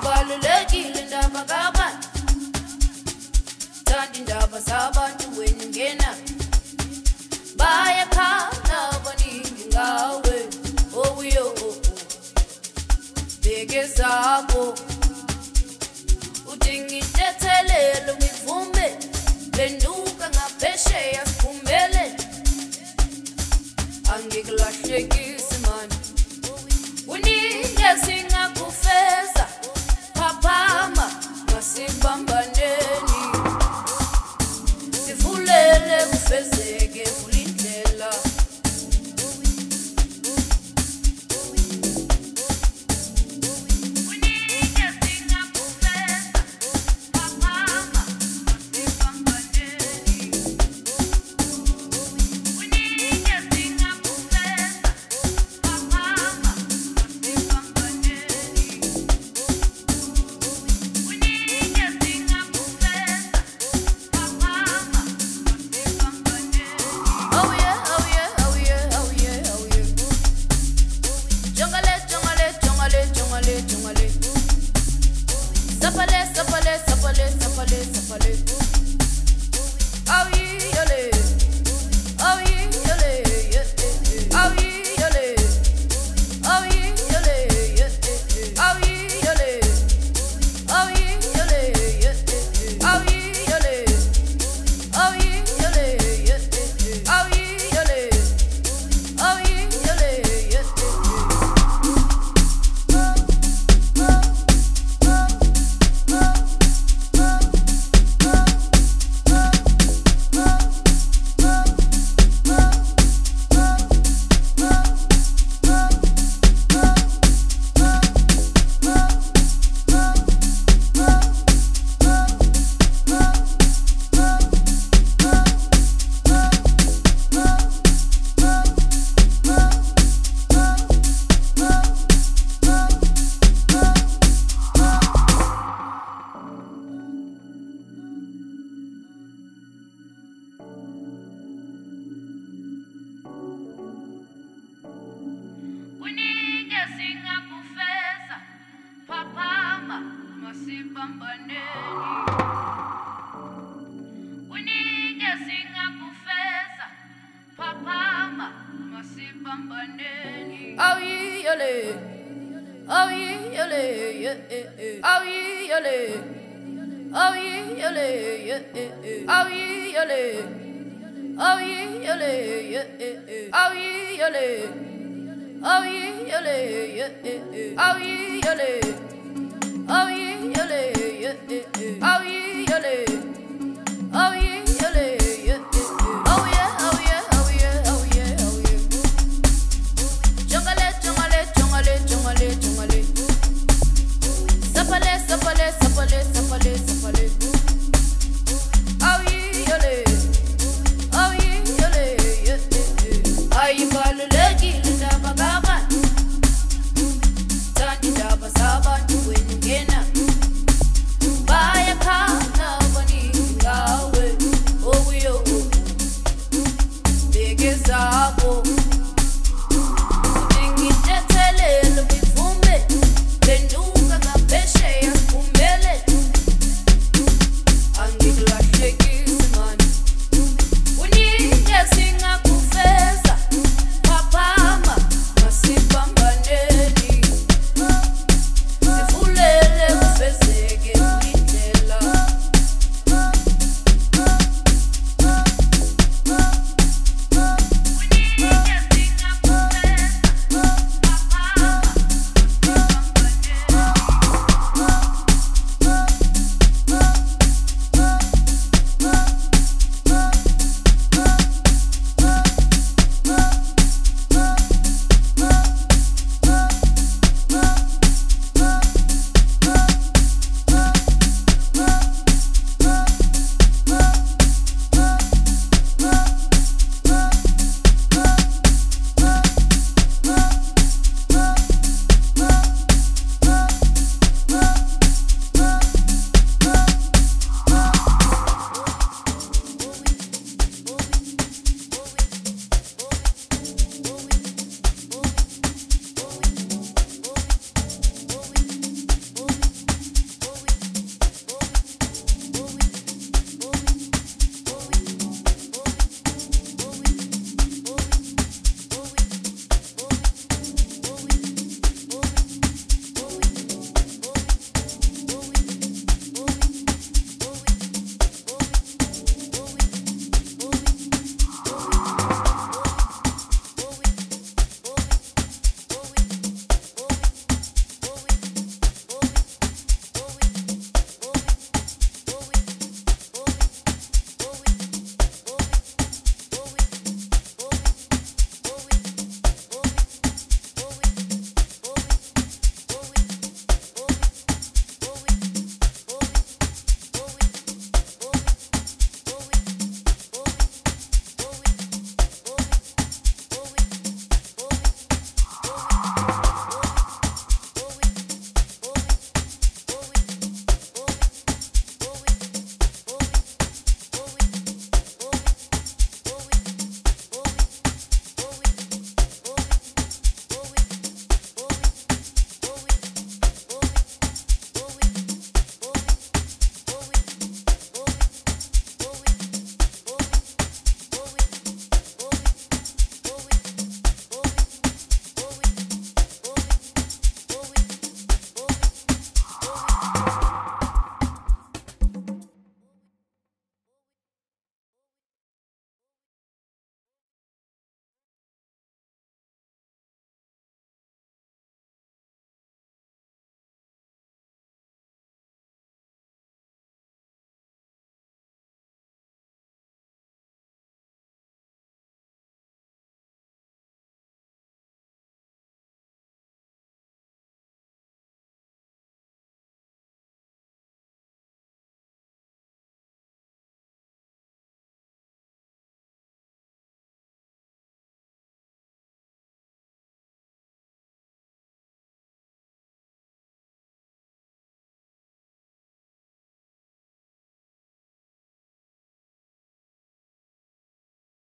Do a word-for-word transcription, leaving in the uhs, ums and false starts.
Ayibalulekile indaba kabantu, thanda indaba zabantu wena ngena. Bayakhala abaningi ngawe, owuyo bheke zabo. Uthi ngithethelele ngivume, benduka ngaphesheya siphumele. Angikulahlekisi mani, uninge singakufeza. Phaphama masibambaneni, sivulele kufezeke kulindlela. Uninge singakufeza. Phaphama masibambaneni, uninge singakufeza. Phaphama masibambaneni. Oh yeah, oh yeah, oh yeah, oh yeah, oh yeah. Jongale, jongale, jongale, jongale, jongale. Sapale, sapale, sapale, sapale, sapale. Oh yeah, yole. Oh yeah, yole, yeah, yeah. Oh yeah, yole. Oh yeah, yole, yeah, yeah. Oh yeah, yole. Oh yeah, yole, yeah, yeah. Oh yeah, yole. Oh yeah, yole, yeah, yeah. Oh yeah, yole. Oh yeah, yole, yeah, yeah. Uninge singakufeza. Phaphama masibambaneni, uninge singakufeza. Phaphama masibambaneni. Oh yeah, yole. Oh yeah, yole, yeah, yeah. Oh yeah, yole. Oh yeah, yole, yeah, yeah. Oh yeah, yole. Oh yeah, yole, yeah, yeah. Oh yeah, yole. Oh yeah, yole, yeah, yeah. Oh yeah, yole. Oh yeah, yole, yeah, yeah. Oh yeah, yole. Oh yeah, yole, yeah, yeah. Oh yeah, oh yeah, oh yeah, oh yeah, oh yeah. Jongale, jongale, jongale, jongale, jongale. Sapale, sapale, sapale, sapale, sapale. Oh yeah, yole. Oh yeah, yole, yeah, yeah. Ayibalulekile indaba kabantu, thanda indaba zabantu wena ngena. Bayakhala abaningi ngawe, owuyo bheke zabo.